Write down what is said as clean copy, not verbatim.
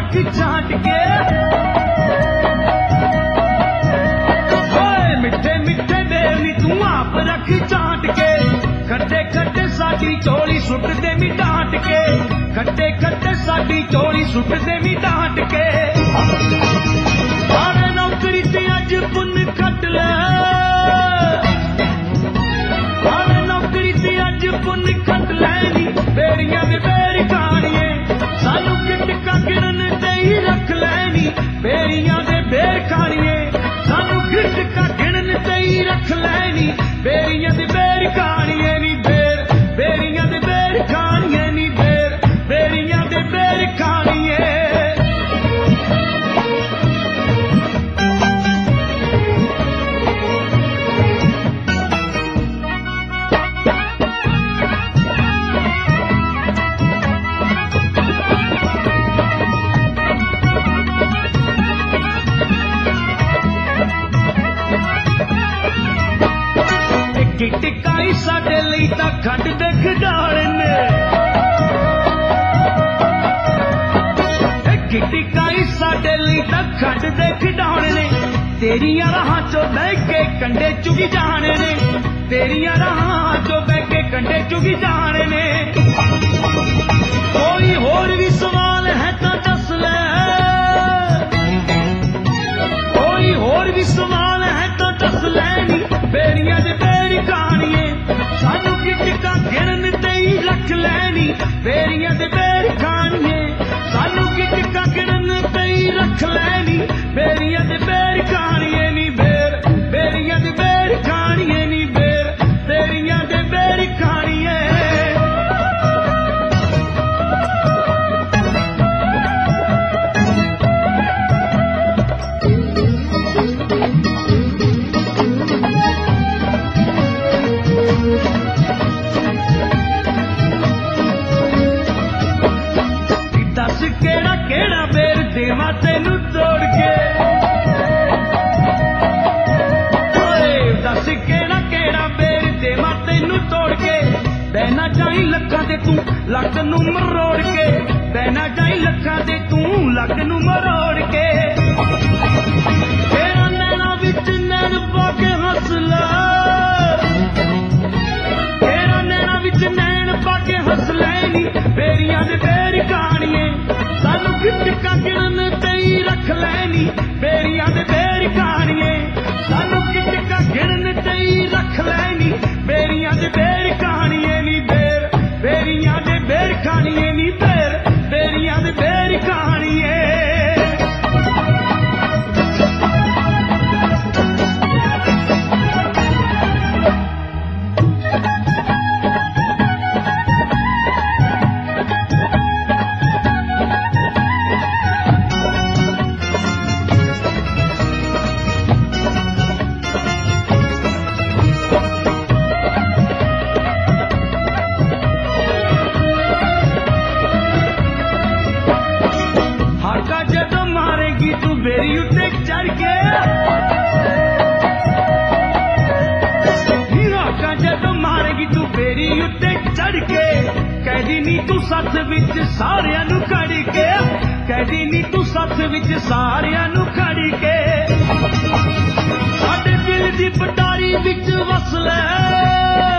रख चाट के मिठे मिठे बेली तू आप रख चाट के खट्टे खट्टे साडी चोली सुट दे मी डांट के खट्टे खट्टे साडी चोली सुट दे मी डांट के सारे नौकरी ते अज पुन खट ले सारे नौकरी ते अज पुन खट लैनी बेड़ियां दे बेड़ खानिए सानू गिटका गिरन ते ही रख लैनी बेड़ियां दे बेड़ खानिए सानू गिटका गिरन ते ही रख लैनी बेड़ियां दे बेड़ खानिए नी बेड़ियां दे बेड़ खानिए नी बेड़ियां दे बेड़ खानिए टिकाई साडे लई तां खंड दे खिडाणे ने टिकाई साडे लई तां खंड दे खिडाणे ने तेरियां राहां चों बह के कंडे चुगी जाने ने तेरियां राहां चों बह के कंडे चुगी जाने ने कोई होर भी सवाल है तां दस ले कोई होर भी सवाल है तां दस लैनी बेड़ियां दे बेड़ खानिए सानू गिटका गिरन ते ही रख लैनी बेड़ियां दे बेड़ खानिए सानू गिटका गिरन ते ही रख लैनी बेड़ियां दे बेड़ खानिए नी बेड़ियां दे बेड़ खानिए नी बेड़ियां दे बेड़ खानिए केड़ा केड़ा बेर देवा तेनू तोड़ के दस केड़ा केड़ा बेर देवा तेनू तोड़ के बहना चाही लखा दे तू लक नू मरोड़ के बहना चाही लखा दे तू लक नू मरोड़ के तेरा नैना विच नैन पा के हंस ला तेरा नैना विच नैन पा के हंस लैनी बेड़ियां दे बेड़ खानिए सानू गिटका गिरन ते ही रख लैनी बेड़ियां दे बेड़ खानिए सानू गिटका गिरन ते ही रख लैनी बेड़ियां दे बेड़ खानिए नी बेड़ियां दे बेड़ खानिए नी बेड़ियां दे बेड़ खानिए बेरी उत्ते चढ़ के हाका जदों मारेगी तू बेरी उत्ते चढ़ के कहदी नी तू सथ विच सारियां नू खड़ के कहदी नी तू सथ विच सारियां नू खड़ के साडे दिल दी पटारी विच वस ले